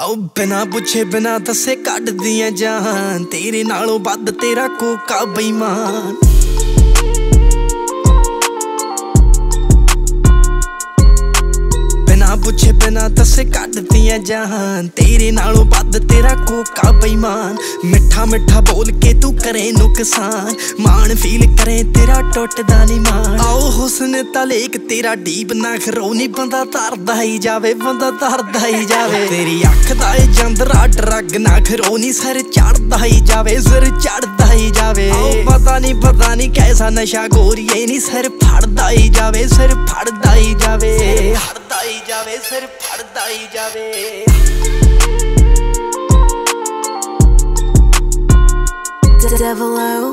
ओ बिना पुछे बिना दसे कट दिया जान, तेरे नालों वध तेरा कोका बेईमान। बिना पुछे बिना दसे कट दिया जान, तेरे नालों वध तेरा कोका बेईमान। मिठा मिठा बोल के तू करे नुकसान, मान फील करे तेरा टुटदा नहीं मान। आओ हुस्न तलेक तेरा डीप ना खरोनी, बंदा तरदा ही जावे, बंदा तरदा ही जावे। तेरी अख दा ए जंदरा ड्रग ना खरोनी, सिर चढ़दा ही जावे, सिर चढ़दा ही जावे। पता नहीं कैसा नशा गोरिए नी, सिर फड़दा ही जावे, सिर फड़दा ही जावे, फड़दा ही जावे, सिर फड़दा ही जावे। Devil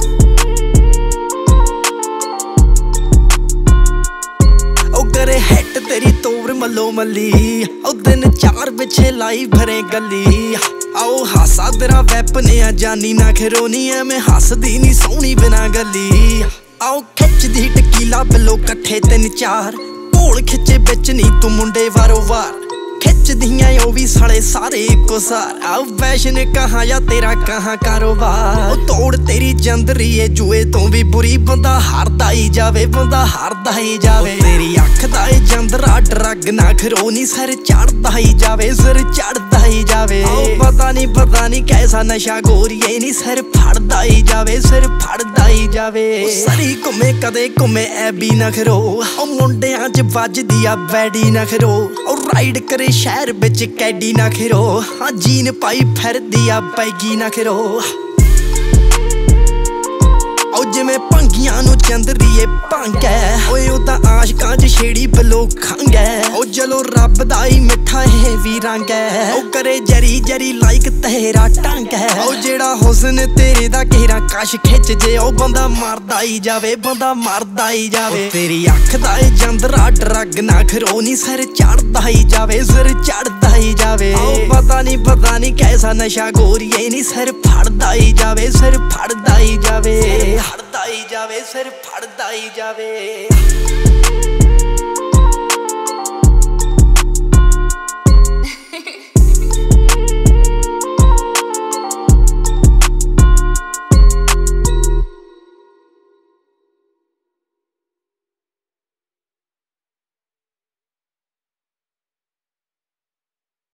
करे हिट तेरी तोर मलो मली, ओ दिन चार पिछे लाई भरे गली। आओ हासा तेरा वैपन आ जानी ना खरोनी, मैं हसदी नी सोहनी बिना गली। आओ खिच दी टकीला बिलो कट्ठे तीन चार, ढोल खिचे बिच नी तू मुंडे वारो वार। खिच दियां ओ भी साले सारे इको सार, आओ फैशन कहाँ या तेरा कहाँ कारोबार। ओ तोड़ तेरी जंदरी है जुए तो भी बुरी, बंदा हारदा ही जावे, बंदा हारदा ही जावे। तेरी अख दा ए जंदरा ड्रग ना खरोनी, सिर चढ़दा ही जावे, सिर चढ़दा ही जावे। पता नहीं कैसा नशा गोरिए नी, सिर फड़दा ही जावे, सिर फड़दा ही जावे। सरी घुमे कदे घुमे ऐबी ना खरो, ओ मुंडियां च वजदी आ बैडी ना खरो। ओ राइड करे शहर बिच कैडी ना खिरो, हाँ जीन पाई फिरदी आ बैगी ना खिरो। ओ जिवें भंगियां नूं चंदरीए भंग है, ओए ओ तां आशकां च छेड़ी बलो खंग है। ओ चलो रब दा ही मिठा है वी रंग है, ओ करे जरी जरी लाइक तेरा टंग है। ओ जेड़ा हुस्न तेरे दा घेरा कश खिच जे, ओ बंदा मरदा ही जावे, बंदा मरदा ही जावे। तेरी अख दा ए जंदरा ड्रग ना खरोनी, सिर चढ़दा ही जावे, सिर चढ़दा ही जावे। पता नहीं कैसा नशा गोरिए नी, सिर फड़दा ही जावे, सिर फड़दा ही जावे, फड़दा ही जावे, सिर फड़दा ही जावे।